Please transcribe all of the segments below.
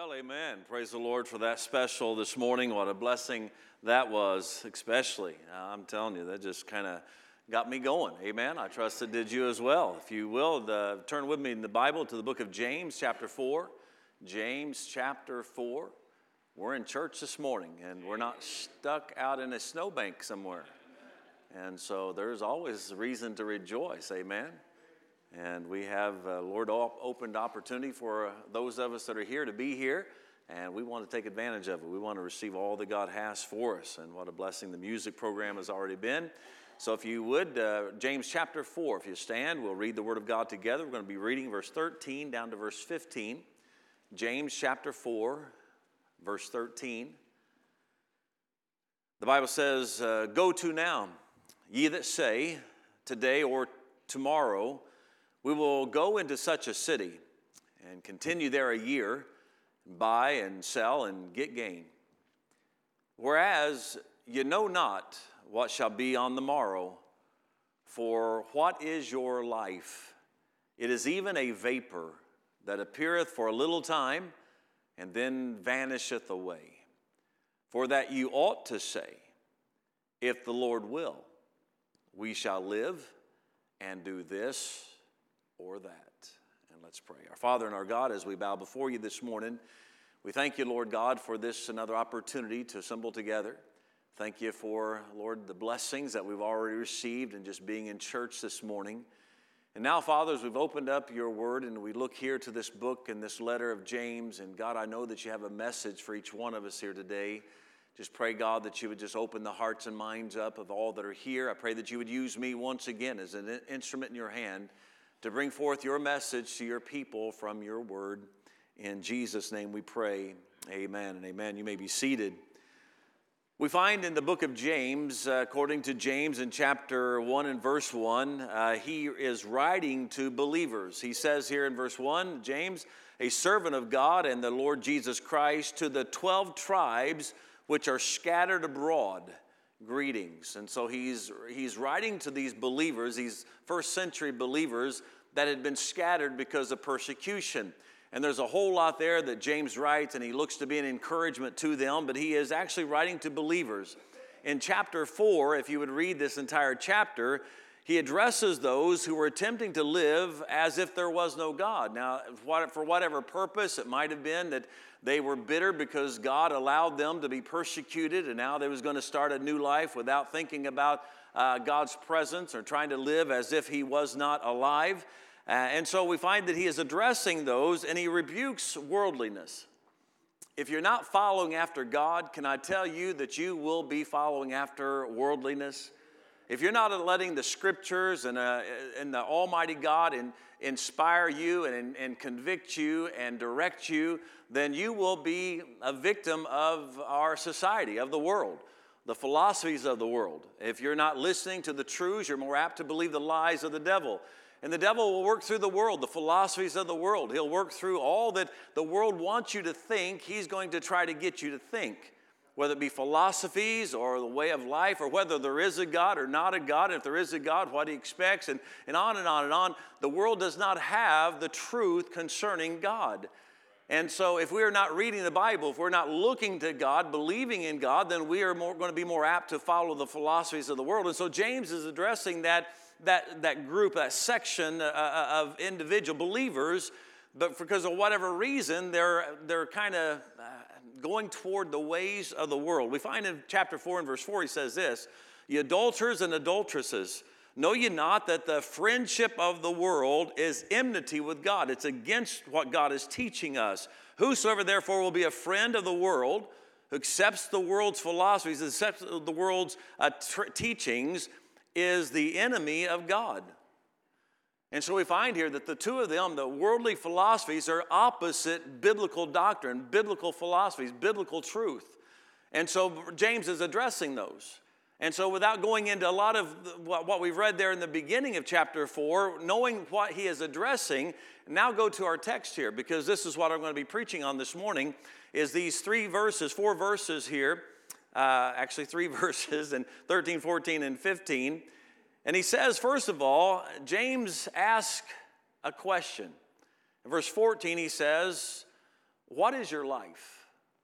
Well, amen. Praise the Lord for that special this morning. What a blessing that was, especially. I'm telling you, that just kind of got me going. Amen. I trust it did you as well. If you will, turn with me in the Bible to the book of James, chapter 4. James, chapter 4. We're in church this morning, and we're not stuck out in a snowbank somewhere. And so there's always reason to rejoice. Amen. And we have, Lord, opened opportunity for those of us that are here to be here, and we want to take advantage of it. We want to receive all that God has for us, and what a blessing the music program has already been. So if you would, James chapter 4, if you stand, we'll read the Word of God together. We're going to be reading verse 13 down to verse 15. James chapter 4, verse 13. The Bible says, "Go to now, ye that say, today or tomorrow, we will go into such a city and continue there a year, buy and sell and get gain. Whereas you know not what shall be on the morrow, for what is your life? It is even a vapor that appeareth for a little time and then vanisheth away. For that you ought to say, if the Lord will, we shall live and do this or that." And let's pray. Our Father and our God, as we bow before you this morning, we thank you, Lord God, for this another opportunity to assemble together. Thank you for, Lord, the blessings that we've already received and just being in church this morning. And now, Father, as we've opened up your word and we look here to this book and this letter of James, and God, I know that you have a message for each one of us here today. Just pray, God, that you would just open the hearts and minds up of all that are here. I pray that you would use me once again as an instrument in your hand to bring forth your message to your people from your word. In Jesus' name we pray, amen and amen. You may be seated. We find in the book of James, according to James in chapter 1 and verse 1, he is writing to believers. He says here in verse 1, James, a servant of God and the Lord Jesus Christ, to the 12 tribes which are scattered abroad, greetings. And so he's writing to these believers, these first century believers that had been scattered because of persecution. And there's a whole lot there that James writes, and he looks to be an encouragement to them, but he is actually writing to believers. In chapter 4, if you would read this entire chapter, he addresses those who were attempting to live as if there was no God. Now, for whatever purpose, it might have been that they were bitter because God allowed them to be persecuted, and now they was going to start a new life without thinking about God's presence or trying to live as if he was not alive. And so we find that he is addressing those, and he rebukes worldliness. If you're not following after God, can I tell you that you will be following after worldliness? If you're not letting the scriptures and the Almighty God inspire you and convict you and direct you, then you will be a victim of our society, of the world, the philosophies of the world. If you're not listening to the truths, you're more apt to believe the lies of the devil. And the devil will work through the world, the philosophies of the world. He'll work through all that the world wants you to think. He's going to try to get you to think, whether it be philosophies or the way of life, or whether there is a God or not a God. If there is a God, what he expects, and on and on and on. The world does not have the truth concerning God. And so if we are not reading the Bible, if we're not looking to God, believing in God, then we are going to be more apt to follow the philosophies of the world. And so James is addressing that group, that section of individual believers, but because of whatever reason, they're kind of going toward the ways of the world. We find in chapter 4 and verse 4, he says this, "Ye adulterers and adulteresses, know ye not that the friendship of the world is enmity with God?" It's against what God is teaching us. "Whosoever therefore will be a friend of the world, who accepts the world's philosophies, accepts the world's teachings, is the enemy of God." And so we find here that the two of them, the worldly philosophies, are opposite biblical doctrine, biblical philosophies, biblical truth. And so James is addressing those. And so without going into a lot of what we've read there in the beginning of chapter 4, knowing what he is addressing, now go to our text here, because this is what I'm going to be preaching on this morning, is these 4 verses here, actually 3 verses, in 13, 14, and 15. And he says, first of all, James asks a question. In verse 14, he says, What is your life?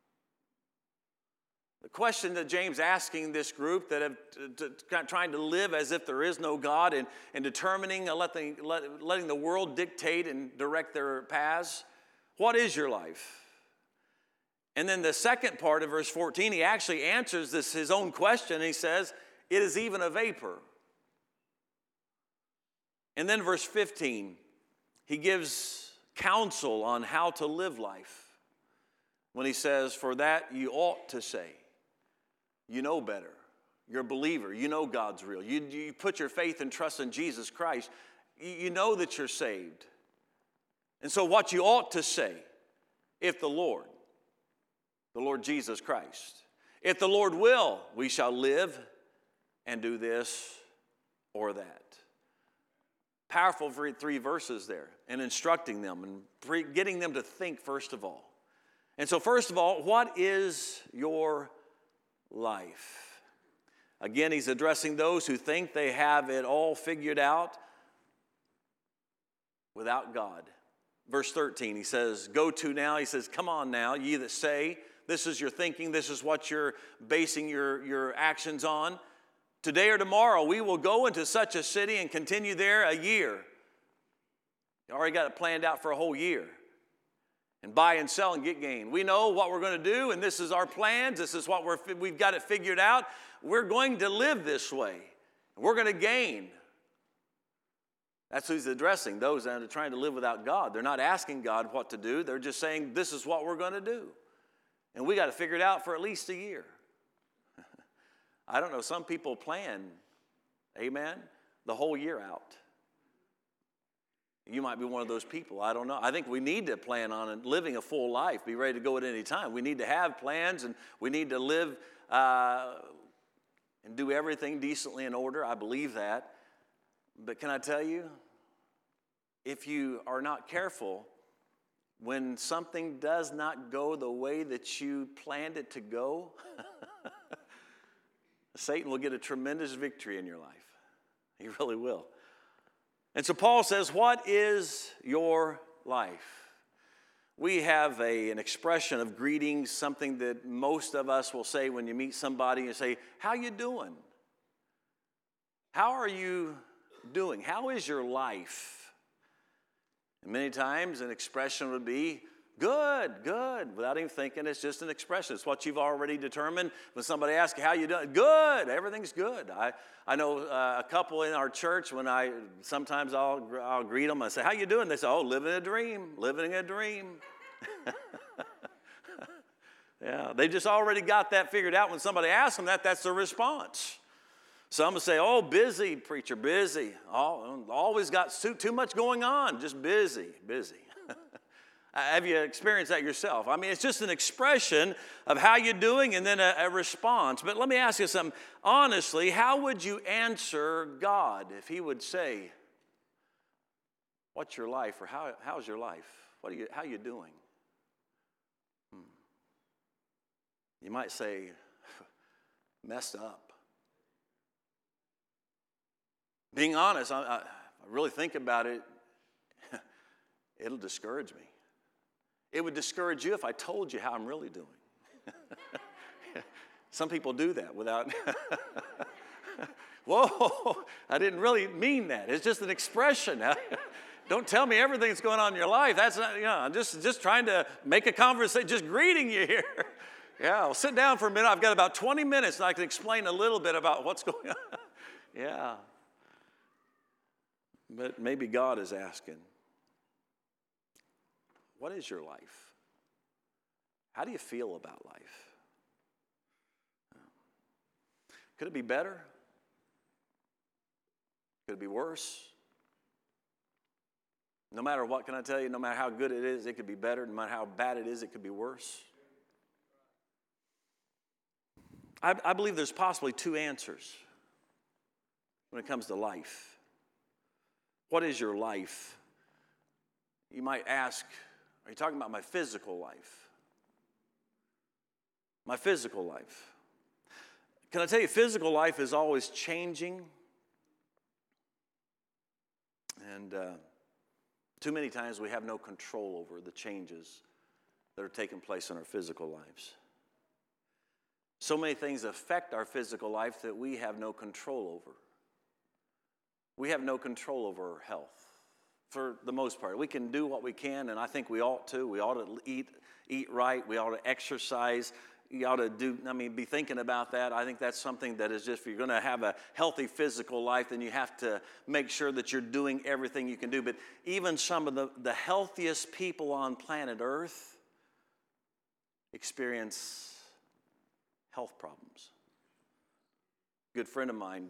The question that James asking this group that have trying to live as if there is no God and determining and letting the world dictate and direct their paths. What is your life? And then the second part of verse 14, he actually answers his own question. He says, it is even a vapor. And then verse 15, he gives counsel on how to live life. When he says, for that you ought to say. You know better. You're a believer. You know God's real. You put your faith and trust in Jesus Christ. You know that you're saved. And so what you ought to say, if the Lord Jesus Christ, if the Lord will, we shall live and do this or that. Powerful three verses there, and instructing them and getting them to think first of all. And so first of all, what is your life? Again, he's addressing those who think they have it all figured out without God. Verse 13, he says, go to now. He says, come on now, ye that say, this is your thinking, this is what you're basing your actions on. Today or tomorrow, we will go into such a city and continue there a year. You already got it planned out for a whole year. And buy and sell and get gain. We know what we're going to do, and this is our plans. This is what we've got it figured out. We're going to live this way. We're going to gain. That's who he's addressing, those that are trying to live without God. They're not asking God what to do. They're just saying, this is what we're going to do. And we got to figure it out for at least a year. I don't know, some people plan, amen, the whole year out. You might be one of those people. I don't know. I think we need to plan on living a full life, be ready to go at any time. We need to have plans, and we need to live and do everything decently in order. I believe that. But can I tell you, if you are not careful, when something does not go the way that you planned it to go, Satan will get a tremendous victory in your life. He really will. And so Paul says, what is your life? We have an expression of greetings, something that most of us will say when you meet somebody and say, how you doing? How are you doing? How is your life? And many times an expression would be, good, good. Without even thinking, it's just an expression. It's what you've already determined. When somebody asks you, how you doing? Good, everything's good. I know a couple in our church, when sometimes I'll greet them. I say, how you doing? They say, oh, living a dream, living a dream. Yeah, they just already got that figured out. When somebody asks them that's their response. Some will say, oh, busy, preacher, busy. Always got too much going on, just busy. Have you experienced that yourself? I mean, it's just an expression of how you're doing and then a response. But let me ask you something. Honestly, how would you answer God if he would say, what's your life, or how's your life? How are you doing? You might say, messed up. Being honest, I really think about it, it'll discourage me. It would discourage you if I told you how I'm really doing. Some people do that without, whoa, I didn't really mean that. It's just an expression. Don't tell me everything that's going on in your life. That's not, I'm just trying to make a conversation, just greeting you here. Yeah, I'll sit down for a minute. I've got about 20 minutes and I can explain a little bit about what's going on. Yeah. But maybe God is asking, what is your life? How do you feel about life? Could it be better? Could it be worse? No matter what, can I tell you, no matter how good it is, it could be better. No matter how bad it is, it could be worse. I believe there's possibly two answers when it comes to life. What is your life? You might ask, are you talking about my physical life? My physical life. Can I tell you, physical life is always changing. And too many times we have no control over the changes that are taking place in our physical lives. So many things affect our physical life that we have no control over. We have no control over our health for the most part. We can do what we can, and I think we ought to. We ought to eat right. We ought to exercise. You ought to be thinking about that. I think that's something that is just, if you're going to have a healthy physical life, then you have to make sure that you're doing everything you can do. But even some of the healthiest people on planet Earth experience health problems. A good friend of mine,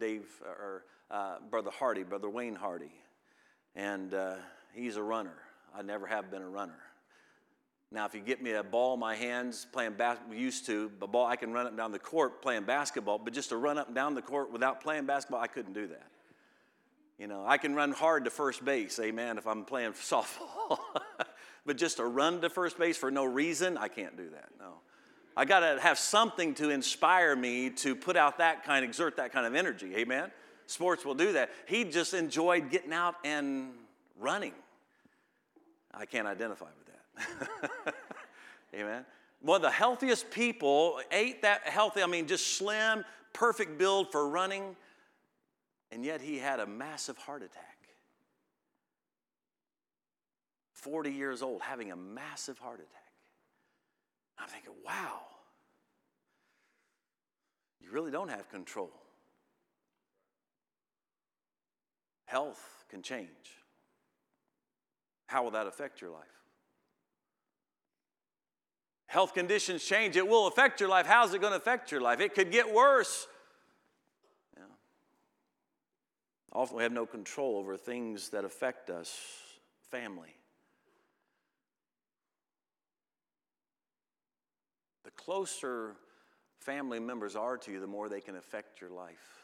Brother Wayne Hardy, and he's a runner. I never have been a runner. Now, if you get me a ball in my hands playing basketball, a ball, I can run up and down the court playing basketball, but just to run up and down the court without playing basketball, I couldn't do that. You know, I can run hard to first base, amen, if I'm playing softball. But just to run to first base for no reason, I can't do that, no. I got to have something to inspire me to exert that kind of energy, amen? Sports will do that. He just enjoyed getting out and running. I can't identify with that. Amen? One of the healthiest people, ate that healthy, just slim, perfect build for running, and yet he had a massive heart attack. 40 years old, having a massive heart attack. I'm thinking, wow, you really don't have control. Health can change. How will that affect your life? Health conditions change. It will affect your life. How's it going to affect your life? It could get worse. Yeah. Often we have no control over things that affect us. Family. The closer family members are to you, the more they can affect your life.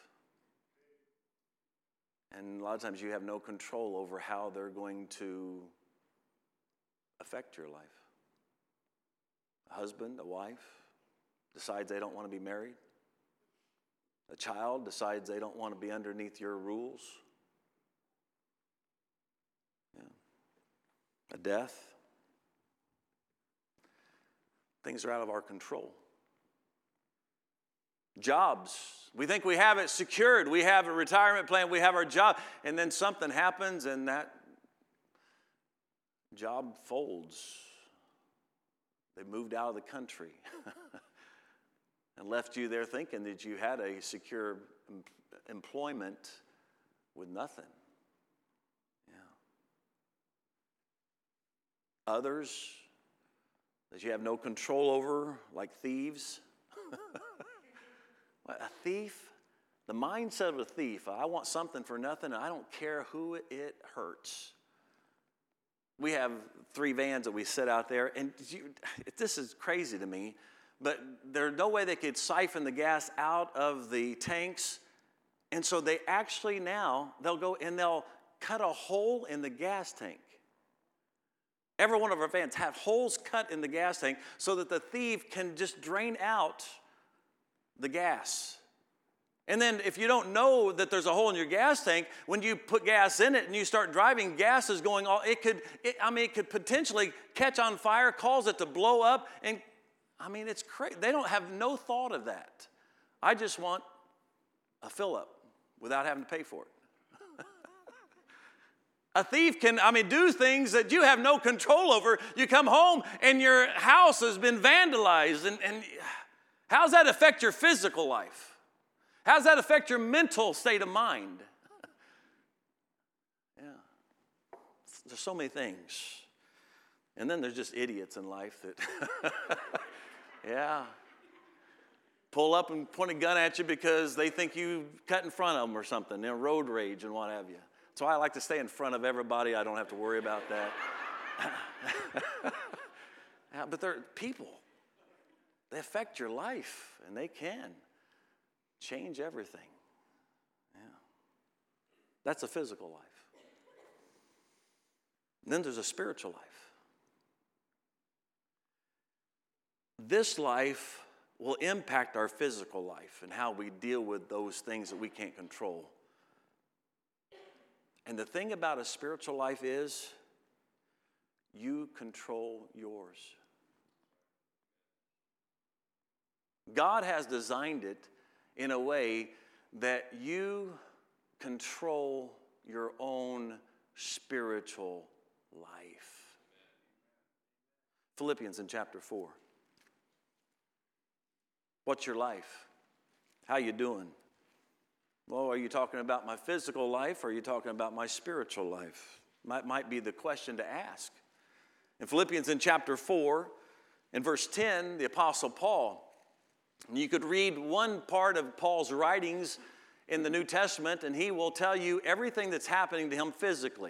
And a lot of times you have no control over how they're going to affect your life. A husband, a wife, decides they don't want to be married. A child decides they don't want to be underneath your rules. Yeah. A death. Things are out of our control. Jobs. We think we have it secured. We have a retirement plan. We have our job. And then something happens and that job folds. They moved out of the country and left you there thinking that you had a secure employment with nothing. Yeah. Others that you have no control over, like thieves. A thief, the mindset of a thief, I want something for nothing, and I don't care who it hurts. We have 3 vans that we set out there, and this is crazy to me, but there's no way they could siphon the gas out of the tanks, and so they actually now, they'll go and they'll cut a hole in the gas tank. Every one of our vans have holes cut in the gas tank so that the thief can just drain out the gas. And then if you don't know that there's a hole in your gas tank, when you put gas in it and you start driving, gas is going all, it could potentially catch on fire, cause it to blow up. And it's crazy. They don't have no thought of that. I just want a fill up without having to pay for it. A thief can, do things that you have no control over. You come home and your house has been vandalized. And how does that affect your physical life? How does that affect your mental state of mind? Yeah. There's so many things. And then there's just idiots in life that, yeah, pull up and point a gun at you because they think you cut in front of them or something, road rage and what have you. That's why I like to stay in front of everybody. I don't have to worry about that. Yeah, but they're people. They affect your life, and they can change everything. Yeah. That's a physical life. And then there's a spiritual life. This life will impact our physical life and how we deal with those things that we can't control. And the thing about a spiritual life is you control yours. God has designed it in a way that you control your own spiritual life. Philippians in chapter 4. What's your life? How you doing? Well, are you talking about my physical life or are you talking about my spiritual life? Might be the question to ask. In Philippians in chapter 4, in verse 10, the Apostle Paul, you could read one part of Paul's writings in the New Testament and he will tell you everything that's happening to him physically.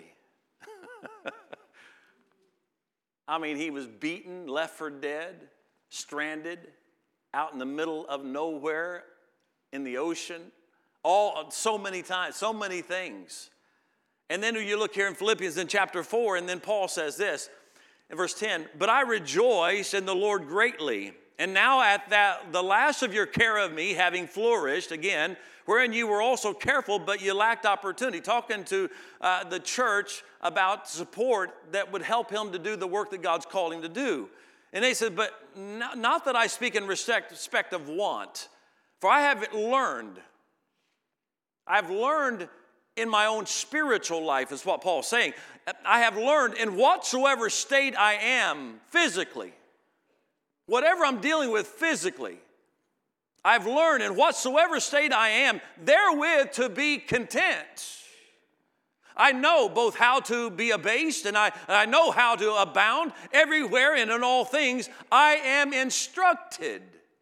I mean, he was beaten, left for dead, stranded, out in the middle of nowhere in the ocean, so many times, so many things. And then you look here in Philippians in chapter 4, and then Paul says this in verse 10, "But I rejoice in the Lord greatly, and now at the last of your care of me, having flourished again, wherein you were also careful, but you lacked opportunity." Talking to the church about support that would help him to do the work that God's called him to do. And they said, "But not that I speak in respect of want, for I have learned. I've learned in my own spiritual life," is what Paul's saying. "I have learned in whatsoever state I am physically, whatever I'm dealing with physically, I've learned in whatsoever state I am, therewith to be content. I know both how to be abased and I know how to abound. Everywhere and in all things I am instructed."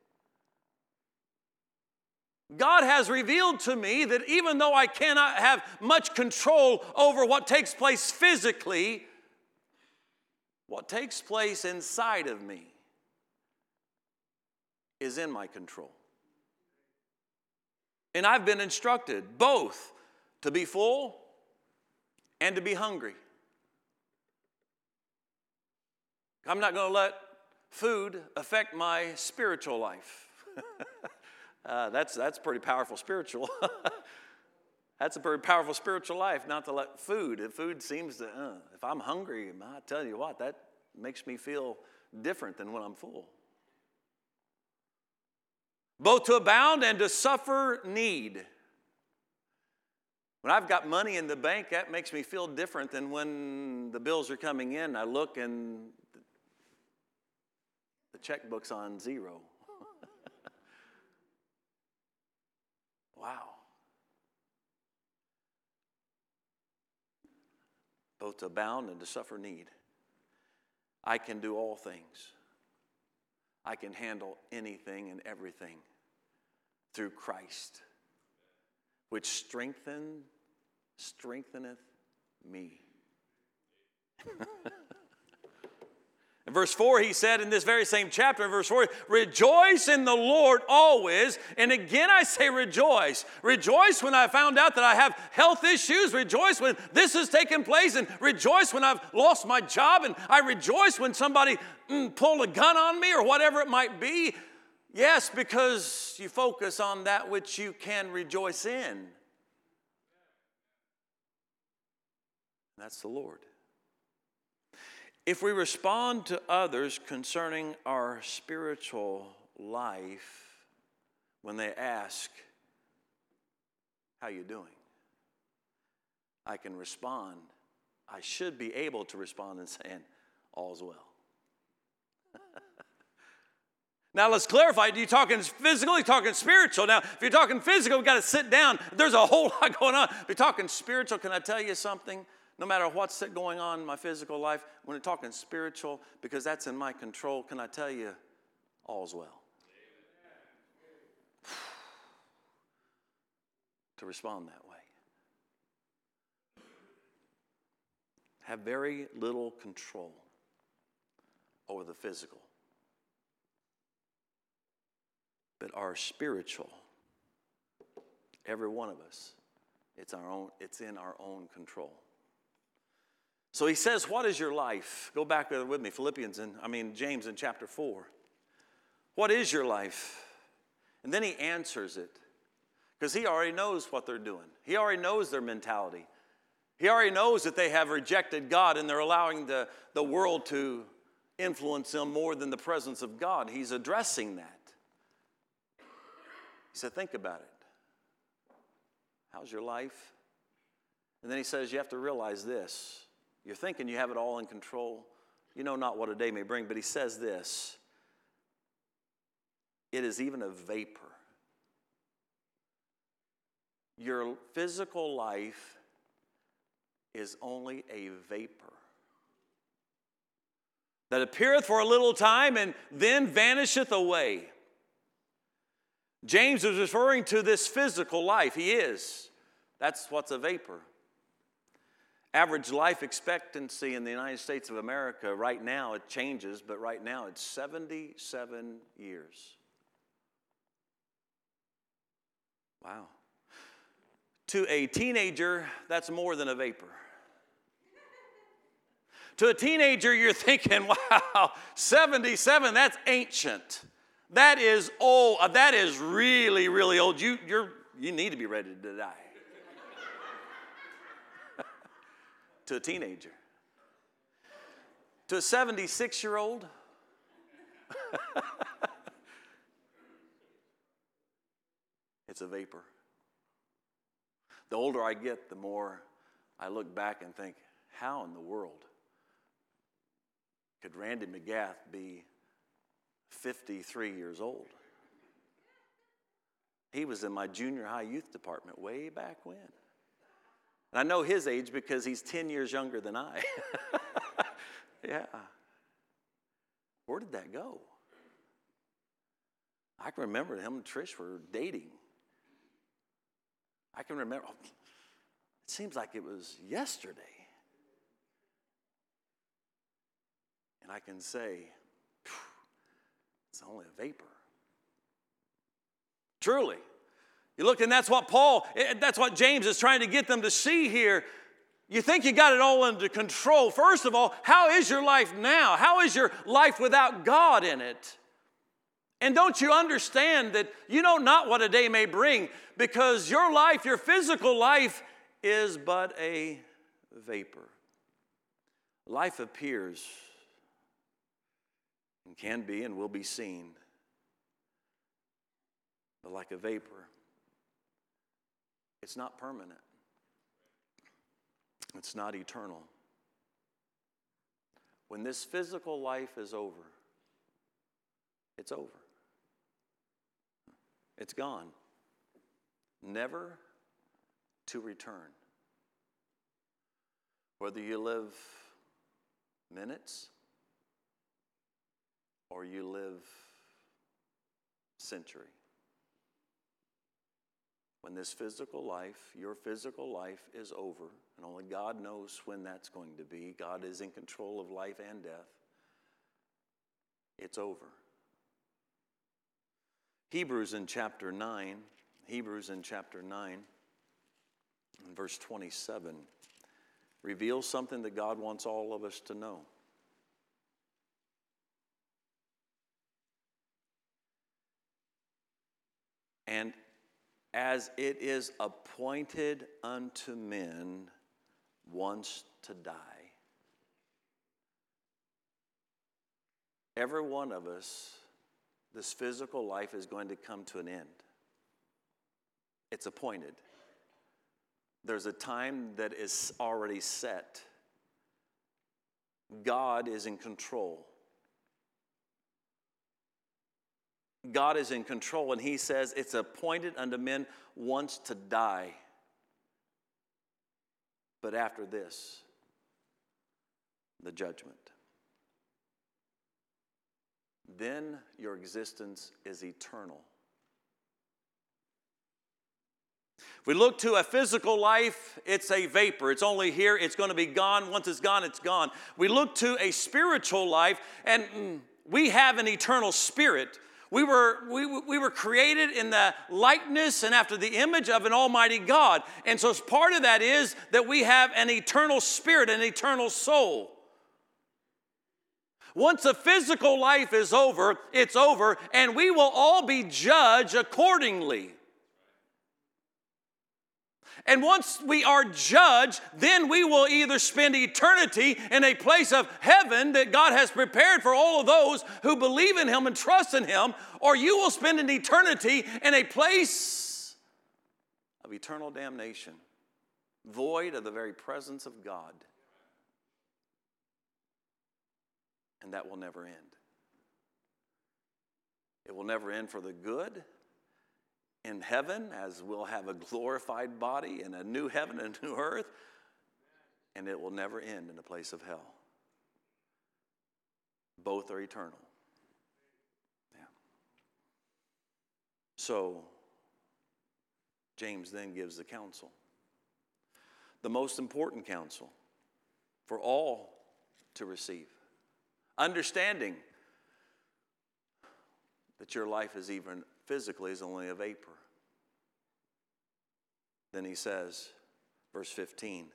God has revealed to me that even though I cannot have much control over what takes place physically, what takes place inside of me is in my control. And I've been instructed both to be full and to be hungry. I'm not going to let food affect my spiritual life. That's pretty powerful spiritual. That's a pretty powerful spiritual life, not to let food. If food seems to, if I'm hungry, I tell you what, that makes me feel different than when I'm full. Both to abound and to suffer need. When I've got money in the bank, that makes me feel different than when the bills are coming in. I look and the checkbook's on zero. Wow. Both to abound and to suffer need. I can do all things. I can handle anything and everything through Christ, which strengtheneth me. In verse 4, he said in this very same chapter, in verse 4, "Rejoice in the Lord always." And again I say rejoice. Rejoice when I found out that I have health issues. Rejoice when this has taken place. And rejoice when I've lost my job. And I rejoice when somebody pulled a gun on me or whatever it might be. Yes, because you focus on that which you can rejoice in. That's the Lord. If we respond to others concerning our spiritual life when they ask, "How you doing?" I can respond. I should be able to respond and saying, "All's well." Now let's clarify. Are you talking physical? Are you talking spiritual? Now, if you're talking physical, we've got to sit down. There's a whole lot going on. If you're talking spiritual, can I tell you something? No matter what's going on in my physical life, when we're talking spiritual, because that's in my control, can I tell you, all's well. To respond that way. Have very little control over the physical. But our spiritual, every one of us, it's in our own control. So he says, what is your life? Go back with me, James in chapter 4. What is your life? And then he answers it. Because he already knows what they're doing. He already knows their mentality. He already knows that they have rejected God and they're allowing the world to influence them more than the presence of God. He's addressing that. He said, think about it. How's your life? And then he says, you have to realize this. You're thinking you have it all in control. You know not what a day may bring, but he says this. It is even a vapor. Your physical life is only a vapor that appeareth for a little time and then vanisheth away. James is referring to this physical life. He is. That's what's a vapor. Average life expectancy in the United States of America right now, it changes, but right now it's 77 years. Wow. To a teenager, that's more than a vapor. To a teenager, you're thinking, wow, 77, that's ancient. That is old. That is really, really old. You need to be ready to die. To a teenager. To a 76-year-old. It's a vapor. The older I get, the more I look back and think, how in the world could Randy McGath be 53 years old? He was in my junior high youth department way back when. And I know his age because he's 10 years younger than I. Yeah. Where did that go? I can remember him and Trish were dating. I can remember, it seems like it was yesterday. And I can say, it's only a vapor. Truly. You look, and that's what James is trying to get them to see here. You think you got it all under control. First of all, how is your life now? How is your life without God in it? And don't you understand that you know not what a day may bring, because your life, your physical life, is but a vapor. Life appears and can be and will be seen, but like a vapor, it's not permanent. It's not eternal. When this physical life is over, it's over. It's gone, never to return. Whether you live minutes or you live century. When this physical life, your physical life is over, and only God knows when that's going to be. God is in control of life and death. It's over. Hebrews in chapter 9, in verse 27, reveals something that God wants all of us to know. And as it is appointed unto men once to die. Every one of us, this physical life is going to come to an end. It's appointed. There's a time that is already set. God is in control. God is in control, and he says it's appointed unto men once to die. But after this, the judgment. Then your existence is eternal. If we look to a physical life, it's a vapor. It's only here. It's going to be gone. Once it's gone, it's gone. We look to a spiritual life, and we have an eternal spirit. We were created in the likeness and after the image of an almighty God. And so part of that is that we have an eternal spirit, an eternal soul. Once the physical life is over, it's over, and we will all be judged accordingly. And once we are judged, then we will either spend eternity in a place of heaven that God has prepared for all of those who believe in Him and trust in Him, or you will spend an eternity in a place of eternal damnation, void of the very presence of God. And that will never end. It will never end for the good in heaven, as we'll have a glorified body and a new heaven and a new earth. And it will never end in the place of hell. Both are eternal. Yeah. So, James then gives the counsel. The most important counsel for all to receive. Understanding that your life is even physically is only a vapor. Then he says, verse 15,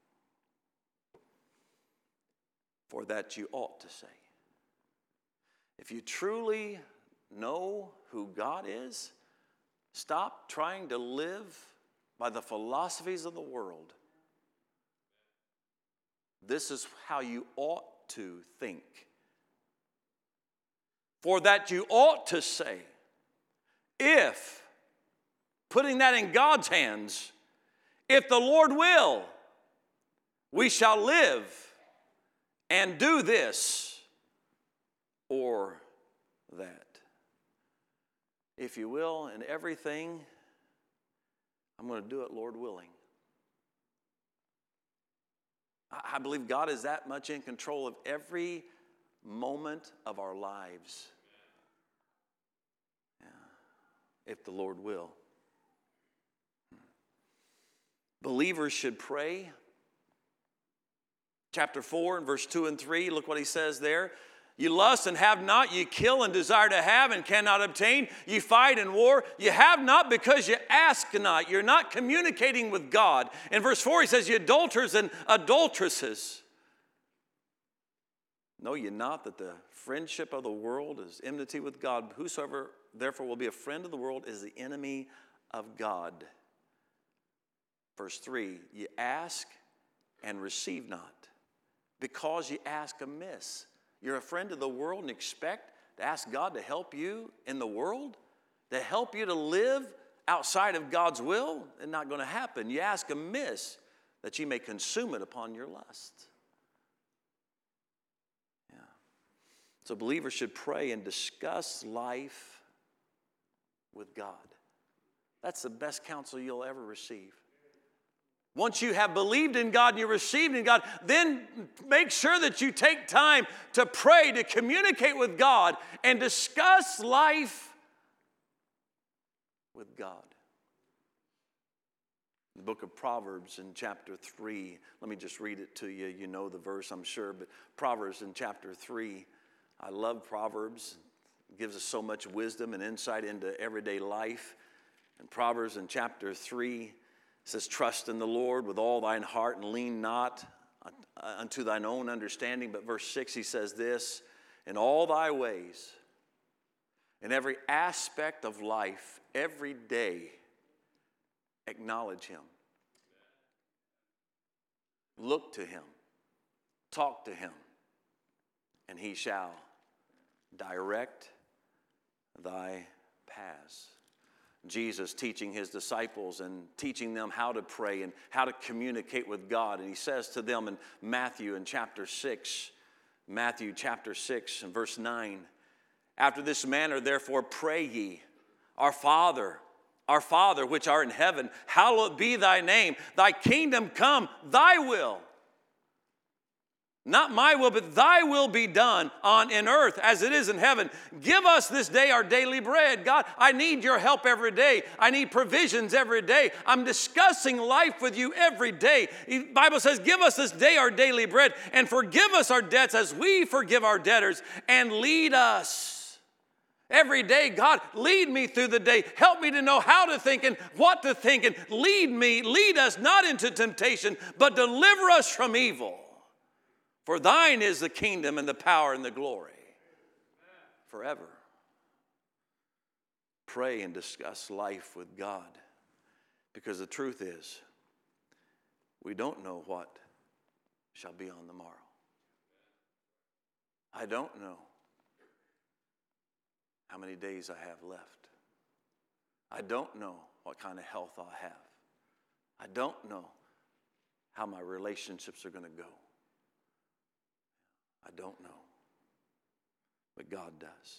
for that you ought to say. If you truly know who God is, stop trying to live by the philosophies of the world. This is how you ought to think. For that you ought to say, if, putting that in God's hands, if the Lord will, we shall live and do this or that. If you will, in everything, I'm going to do it, Lord willing. I believe God is that much in control of every moment of our lives. Yeah. If the Lord will. Believers should pray. Chapter 4 and verse 2 and 3, look what he says there. You lust and have not, you kill and desire to have and cannot obtain. You fight and war. You have not because you ask not. You're not communicating with God. In verse 4 he says, you adulterers and adulteresses. Know ye not that the friendship of the world is enmity with God? Whosoever therefore will be a friend of the world is the enemy of God. Verse 3, ye ask and receive not, because ye ask amiss. You're a friend of the world and expect to ask God to help you in the world, to help you to live outside of God's will? It's not going to happen. You ask amiss that ye may consume it upon your lust. Yeah. So believers should pray and discuss life with God. That's the best counsel you'll ever receive. Once you have believed in God and you received in God, then make sure that you take time to pray, to communicate with God, and discuss life with God. The book of Proverbs in chapter 3, let me just read it to you. You know the verse, I'm sure, but Proverbs in chapter 3, I love Proverbs. It gives us so much wisdom and insight into everyday life. And Proverbs in chapter 3, it says, trust in the Lord with all thine heart and lean not unto thine own understanding. But verse 6, he says this, in all thy ways, in every aspect of life, every day, acknowledge him. Look to him. Talk to him. And he shall direct thy paths. Jesus teaching his disciples and teaching them how to pray and how to communicate with God. And he says to them in Matthew chapter 6 and verse 9, after this manner, therefore, pray ye, our Father which art in heaven, hallowed be thy name. Thy kingdom come, thy will. Not my will, but thy will be done in earth as it is in heaven. Give us this day our daily bread. God, I need your help every day. I need provisions every day. I'm discussing life with you every day. The Bible says, give us this day our daily bread and forgive us our debts as we forgive our debtors, and lead us. Every day, God, lead me through the day. Help me to know how to think and what to think, and lead us not into temptation, but deliver us from evil. For thine is the kingdom and the power and the glory forever. Pray and discuss life with God, because the truth is, We don't know what shall be on the morrow. I don't know how many days I have left. I don't know what kind of health I'll have. I don't know how my relationships are going to go. I don't know. But God does.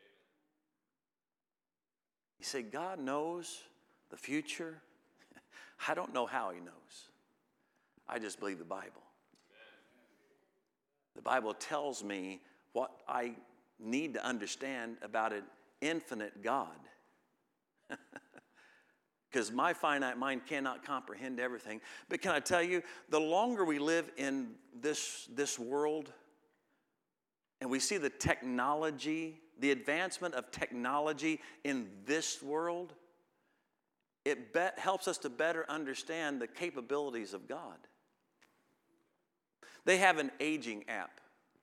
You say, God knows the future? I don't know how He knows. I just believe the Bible. The Bible tells me what I need to understand about an infinite God. Because my finite mind cannot comprehend everything. But can I tell you, the longer we live in this world, and we see the technology, the advancement of technology in this world, it helps us to better understand the capabilities of God. They have an aging app.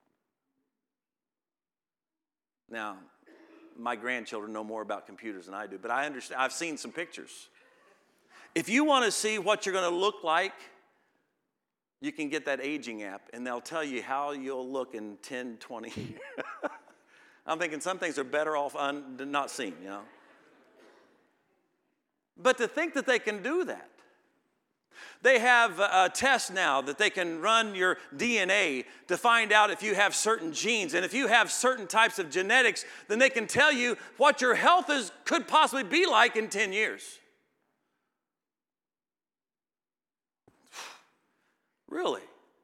Now, my grandchildren know more about computers than I do, but I understand. I've seen some pictures. If you want to see what you're going to look like, you can get that aging app, and they'll tell you how you'll look in 10, 20 years. I'm thinking some things are better off not seen, you know. But to think that they can do that. They have a test now that they can run your DNA to find out if you have certain genes. And if you have certain types of genetics, then they can tell you what your health could possibly be like in 10 years. Really?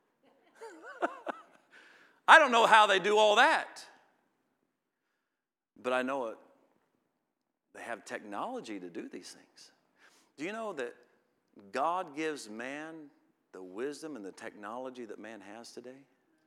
I don't know how they do all that. But I know it. They have technology to do these things. Do you know that God gives man the wisdom and the technology that man has today?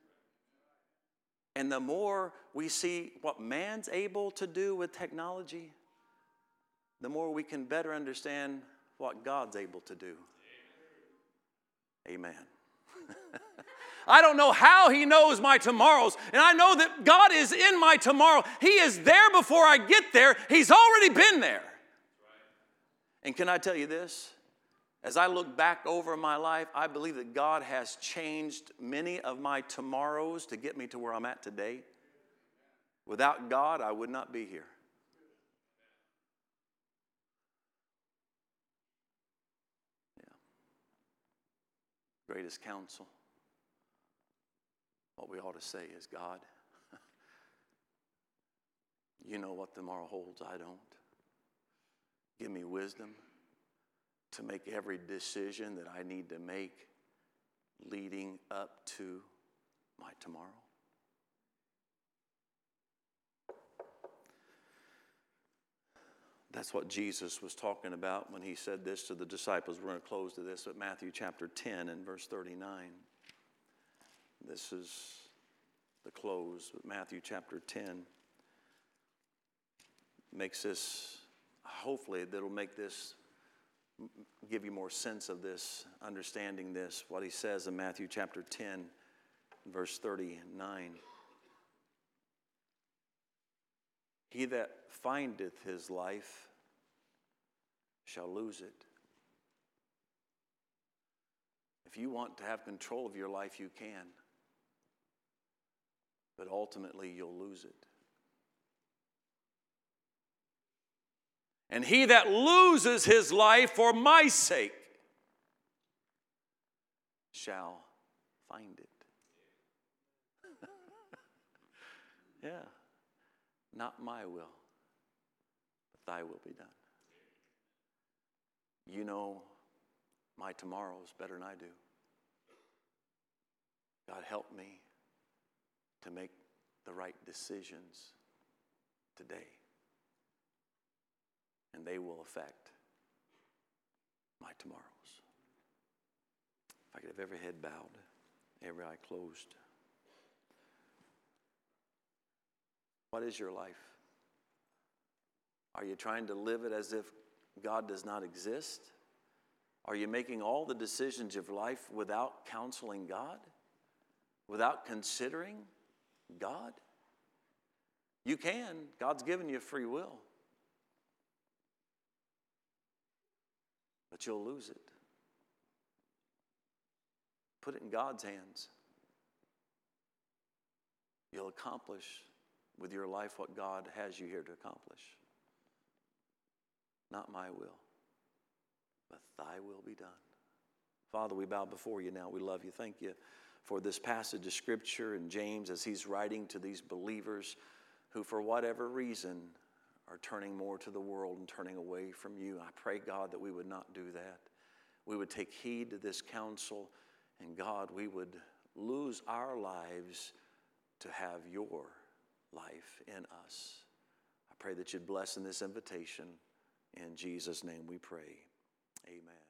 And the more we see what man's able to do with technology, the more we can better understand what God's able to do. Amen. I don't know how He knows my tomorrows, and I know that God is in my tomorrow. He is there before I get there. He's already been there. And can I tell you this? As I look back over my life, I believe that God has changed many of my tomorrows to get me to where I'm at today. Without God, I would not be here. Yeah. Greatest counsel. What we ought to say is, God, you know what tomorrow holds, I don't. Give me wisdom to make every decision that I need to make leading up to my tomorrow. That's what Jesus was talking about when He said this to the disciples. We're going to close to this at Matthew chapter 10 and verse 39. This is the close of Matthew chapter 10. Makes this, hopefully, that'll make this, give you more sense of this, understanding this, what He says in Matthew chapter 10, verse 39. He that findeth his life shall lose it. If you want to have control of your life, you can. But ultimately, you'll lose it. And he that loses his life for my sake shall find it. Yeah. Not my will, but thy will be done. You know my tomorrows better than I do. God, help me to make the right decisions today. And they will affect my tomorrows. If I could have every head bowed, every eye closed. What is your life? Are you trying to live it as if God does not exist? Are you making all the decisions of life without counseling God? Without considering God? You can. God's given you free will. But you'll lose it. Put it in God's hands. You'll accomplish with your life what God has you here to accomplish. Not my will, but thy will be done. Father, we bow before you now. We love you. Thank you for this passage of Scripture and James as he's writing to these believers who, for whatever reason, are turning more to the world and turning away from you. I pray, God, that we would not do that. We would take heed to this counsel, and God, we would lose our lives to have your life in us. I pray that you'd bless in this invitation. In Jesus' name we pray. Amen.